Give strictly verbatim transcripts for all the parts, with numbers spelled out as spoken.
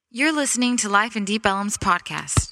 You're listening to Life in Deep Ellum's podcast.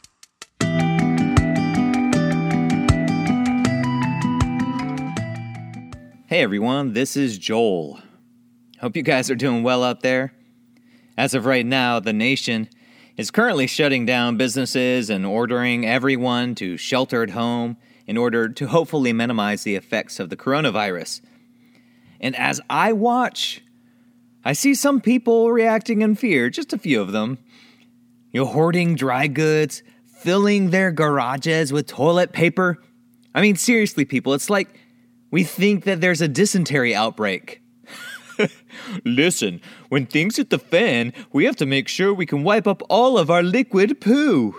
Hey everyone, this is Joel. Hope you guys are doing well out there. As of right now, the nation is currently shutting down businesses and ordering everyone to shelter at home in order to hopefully minimize the effects of the coronavirus. And as I watch, I see some people reacting in fear, just a few of them. You know, hoarding dry goods, filling their garages with toilet paper. I mean, seriously, people, it's like we think that there's a dysentery outbreak. Listen, when things hit the fan, we have to make sure we can wipe up all of our liquid poo.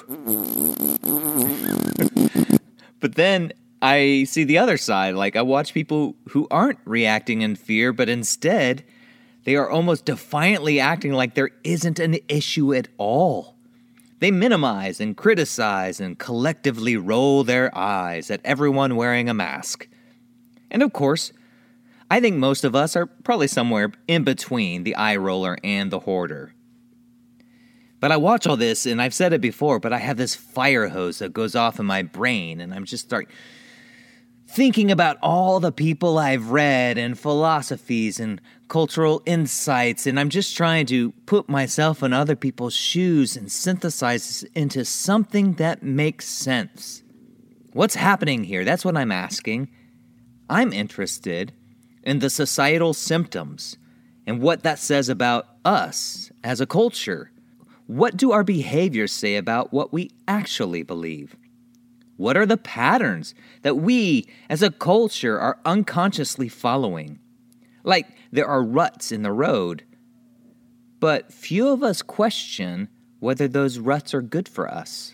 But then I see the other side. Like, I watch people who aren't reacting in fear, but instead, they are almost defiantly acting like there isn't an issue at all. They minimize and criticize and collectively roll their eyes at everyone wearing a mask. And of course, I think most of us are probably somewhere in between the eye roller and the hoarder. But I watch all this, and I've said it before, but I have this fire hose that goes off in my brain, and I'm just start thinking about all the people I've read and philosophies and cultural insights, and I'm just trying to put myself in other people's shoes and synthesize this into something that makes sense. What's happening here? That's what I'm asking. I'm interested in the societal symptoms and what that says about us as a culture. What do our behaviors say about what we actually believe? What are the patterns that we as a culture are unconsciously following? Like, there are ruts in the road, but few of us question whether those ruts are good for us.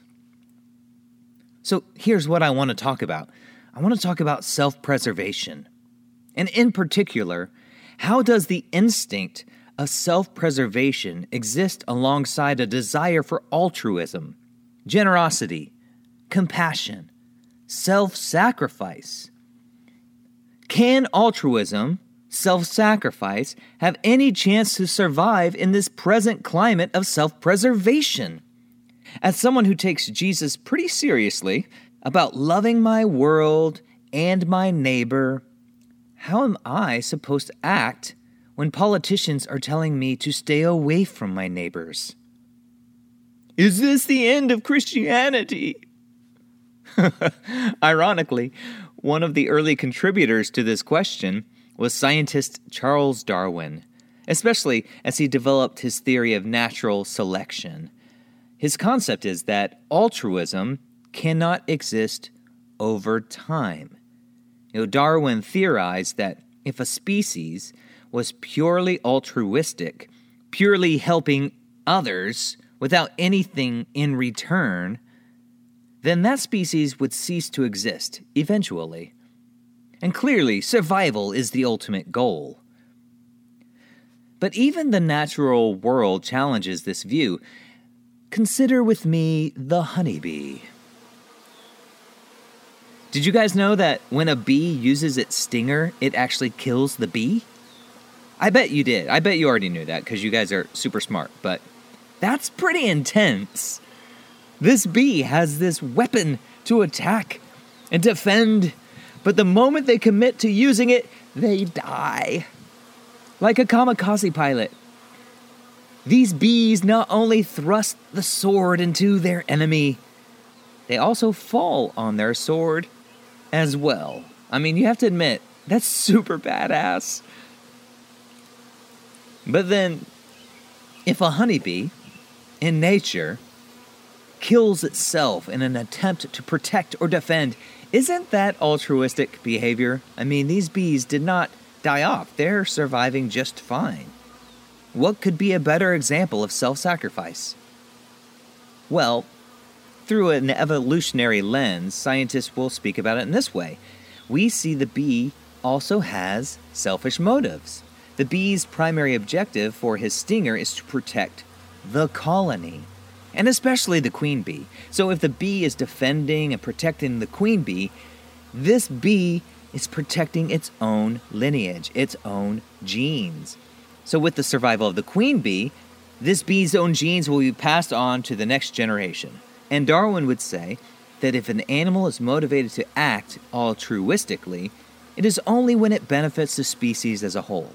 So here's what I want to talk about. I want to talk about self-preservation. And in particular, how does the instinct of self-preservation exist alongside a desire for altruism, generosity, compassion, self-sacrifice? Can altruism, self-sacrifice, have any chance to survive in this present climate of self-preservation? As someone who takes Jesus pretty seriously about loving my world and my neighbor, how am I supposed to act when politicians are telling me to stay away from my neighbors? Is this the end of Christianity? Ironically, one of the early contributors to this question was scientist Charles Darwin, especially as he developed his theory of natural selection. His concept is that altruism cannot exist over time. You know, Darwin theorized that if a species was purely altruistic, purely helping others without anything in return, then that species would cease to exist eventually. And clearly, survival is the ultimate goal. But even the natural world challenges this view. Consider with me the honeybee. Did you guys know that when a bee uses its stinger, it actually kills the bee? I bet you did. I bet you already knew that because you guys are super smart, but that's pretty intense. This bee has this weapon to attack and defend, but the moment they commit to using it, they die. Like a kamikaze pilot. These bees not only thrust the sword into their enemy, they also fall on their sword as well. I mean, you have to admit, that's super badass. But then, if a honeybee in nature kills itself in an attempt to protect or defend, isn't that altruistic behavior? I mean, these bees did not die off. They're surviving just fine. What could be a better example of self-sacrifice? Well, through an evolutionary lens, scientists will speak about it in this way. We see the bee also has selfish motives. The bee's primary objective for his stinger is to protect the colony, and especially the queen bee. So if the bee is defending and protecting the queen bee, this bee is protecting its own lineage, its own genes. So with the survival of the queen bee, This bee's own genes will be passed on to the next generation. And Darwin would say that if an animal is motivated to act altruistically, it is only when it benefits the species as a whole.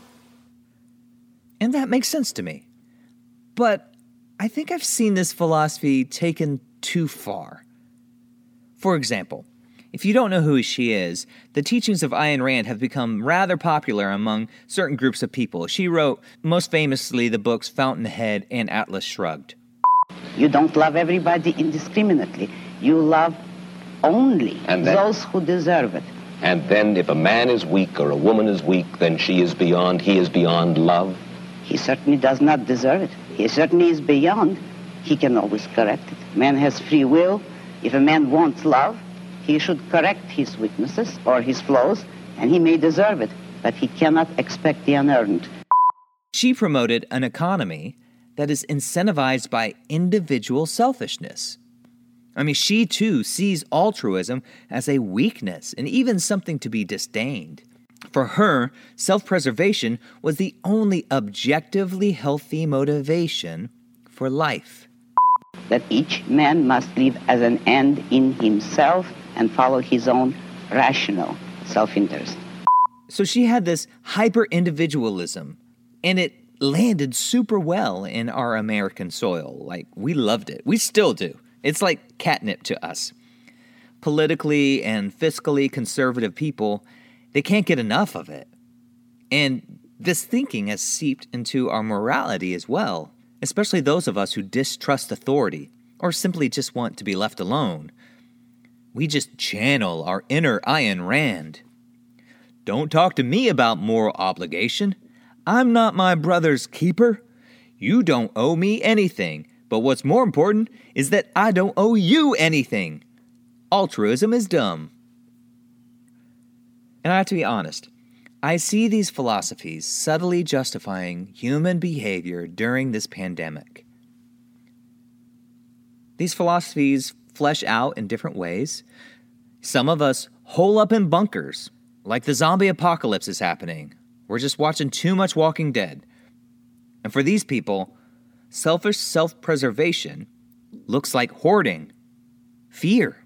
And that makes sense to me. But I think I've seen this philosophy taken too far. For example, if you don't know who she is, the teachings of Ayn Rand have become rather popular among certain groups of people. She wrote, most famously, the books Fountainhead and Atlas Shrugged. You don't love everybody indiscriminately. You love only And then- those who deserve it. And then if a man is weak or a woman is weak, then she is beyond, he is beyond love. He certainly does not deserve it. He certainly is beyond. He can always correct it. Man has free will. If a man wants love, he should correct his weaknesses or his flaws, and he may deserve it, but he cannot expect the unearned. She promoted an economy that is incentivized by individual selfishness. I mean, she too sees altruism as a weakness and even something to be disdained. For her, self-preservation was the only objectively healthy motivation for life. That each man must live as an end in himself and follow his own rational self-interest. So she had this hyper-individualism, and it landed super well in our American soil. Like, we loved it. We still do. It's like catnip to us. Politically and fiscally conservative people, they can't get enough of it. And this thinking has seeped into our morality as well, especially those of us who distrust authority or simply just want to be left alone. We just channel our inner Ayn Rand. Don't talk to me about moral obligation. I'm not my brother's keeper. You don't owe me anything. But what's more important is that I don't owe you anything. Altruism is dumb. And I have to be honest, I see these philosophies subtly justifying human behavior during this pandemic. These philosophies flesh out in different ways. Some of us hole up in bunkers, like the zombie apocalypse is happening. We're just watching too much Walking Dead. And for these people, selfish self-preservation looks like hoarding, fear.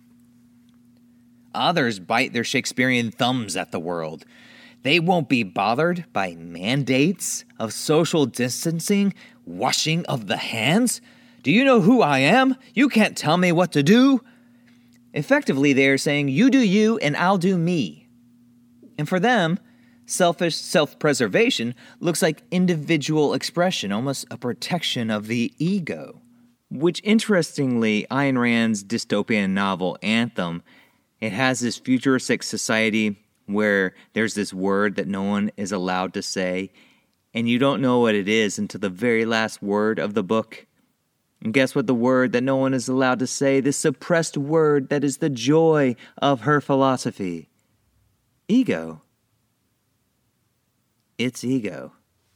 Others bite their Shakespearean thumbs at the world. They won't be bothered by mandates of social distancing, washing of the hands. Do you know who I am? You can't tell me what to do. Effectively, they are saying, you do you and I'll do me. And for them, selfish self-preservation looks like individual expression, almost a protection of the ego. Which, interestingly, Ayn Rand's dystopian novel, Anthem, it has this futuristic society where there's this word that no one is allowed to say, and you don't know what it is until the very last word of the book. And guess what the word that no one is allowed to say? This suppressed word that is the joy of her philosophy. Ego. It's ego.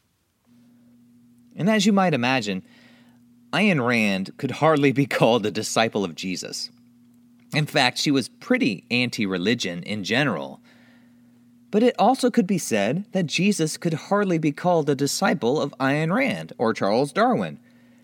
And as you might imagine, Ayn Rand could hardly be called a disciple of Jesus. In fact, she was pretty anti-religion in general. But it also could be said that Jesus could hardly be called a disciple of Ayn Rand or Charles Darwin.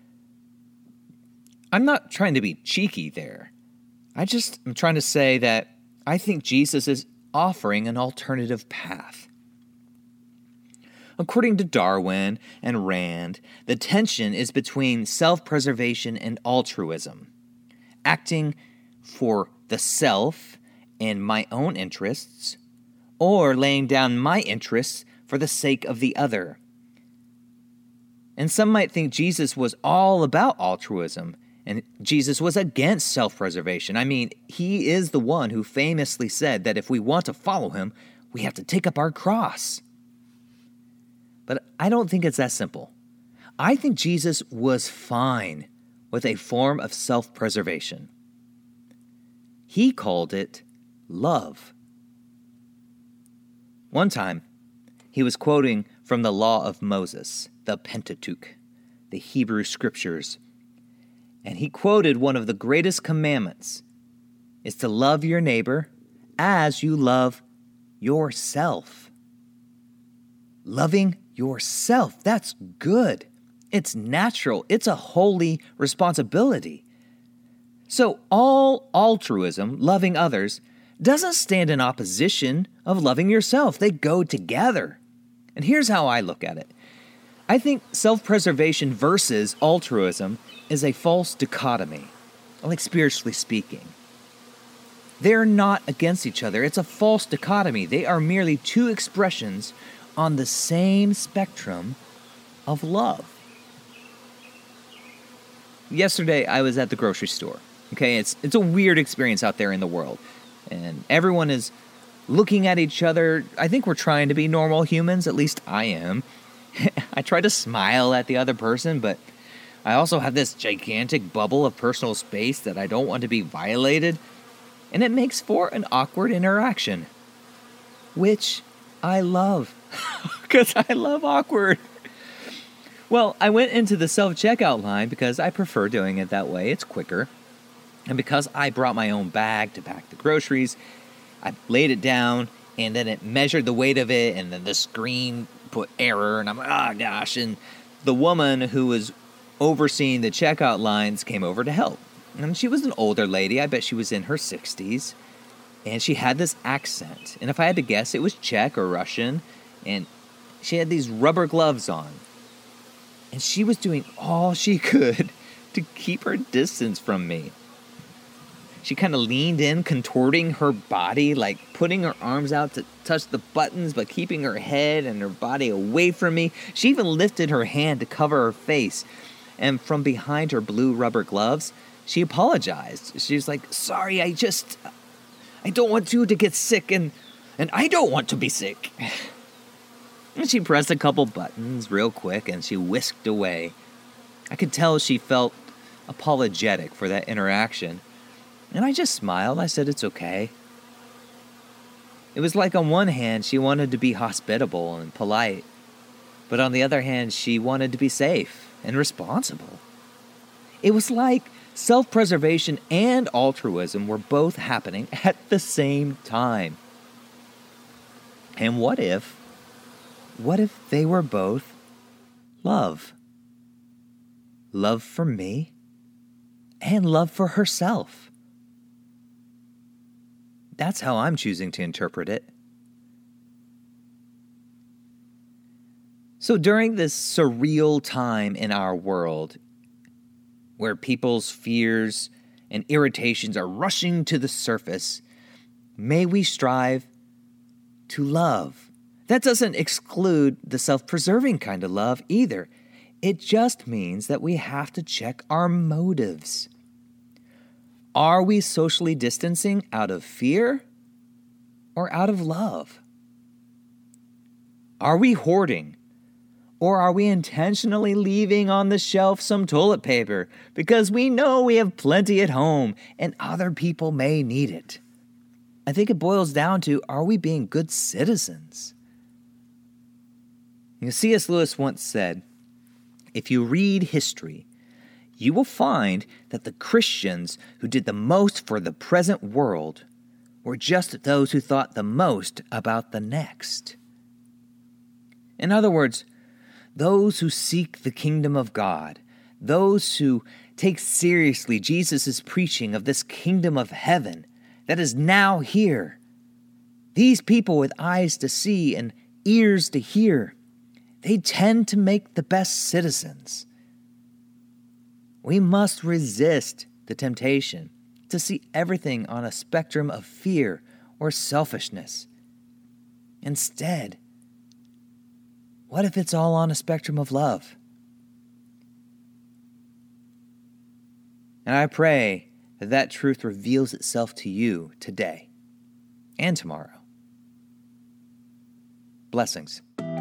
I'm not trying to be cheeky there. I just am trying to say that I think Jesus is offering an alternative path. According to Darwin and Rand, the tension is between self-preservation and altruism, acting for the self and my own interests, or laying down my interests for the sake of the other. And some might think Jesus was all about altruism, and Jesus was against self-preservation. I mean, he is the one who famously said that if we want to follow him, we have to take up our cross. But I don't think it's that simple. I think Jesus was fine with a form of self-preservation. He called it love. One time, he was quoting from the Law of Moses, the Pentateuch, the Hebrew Scriptures, and he quoted one of the greatest commandments, is to love your neighbor as you love yourself. Loving yourself, that's good. It's natural. It's a holy responsibility. So all altruism, loving others, doesn't stand in opposition of loving yourself. They go together. And here's how I look at it. I think self-preservation versus altruism is a false dichotomy, like spiritually speaking. They're not against each other. It's a false dichotomy. They are merely two expressions on the same spectrum of love. Yesterday, I was at the grocery store. Okay, it's it's a weird experience out there in the world. And everyone is looking at each other. I think we're trying to be normal humans, at least I am. I try to smile at the other person, but I also have this gigantic bubble of personal space that I don't want to be violated. And it makes for an awkward interaction, which I love, because I love awkward. Well, I went into the self-checkout line because I prefer doing it that way. It's quicker. And because I brought my own bag to pack the groceries, I laid it down, and then it measured the weight of it, and then the screen put error, and I'm like, oh gosh. And the woman who was overseeing the checkout lines came over to help. And she was an older lady. I bet she was in her sixties. And she had this accent. And if I had to guess, it was Czech or Russian. And she had these rubber gloves on. And she was doing all she could to keep her distance from me. She kind of leaned in, contorting her body, like putting her arms out to touch the buttons, but keeping her head and her body away from me. She even lifted her hand to cover her face. And from behind her blue rubber gloves, she apologized. She was like, sorry, I just, I don't want you to get sick, and, and I don't want to be sick. And she pressed a couple buttons real quick, and she whisked away. I could tell she felt apologetic for that interaction. And I just smiled. I said, it's okay. It was like on one hand, she wanted to be hospitable and polite. But on the other hand, she wanted to be safe and responsible. It was like self-preservation and altruism were both happening at the same time. And what if, what if they were both love? Love for me and love for herself. That's how I'm choosing to interpret it. So during this surreal time in our world, where people's fears and irritations are rushing to the surface, may we strive to love. That doesn't exclude the self-preserving kind of love either. It just means that we have to check our motives. Are we socially distancing out of fear or out of love? Are we hoarding? Or are we intentionally leaving on the shelf some toilet paper because we know we have plenty at home and other people may need it? I think it boils down to, are we being good citizens? You know, C S Lewis once said, if you read history, you will find that the Christians who did the most for the present world were just those who thought the most about the next. In other words, those who seek the kingdom of God, those who take seriously Jesus' preaching of this kingdom of heaven that is now here, these people with eyes to see and ears to hear, they tend to make the best citizens. We must resist the temptation to see everything on a spectrum of fear or selfishness. Instead, what if it's all on a spectrum of love? And I pray that that truth reveals itself to you today and tomorrow. Blessings.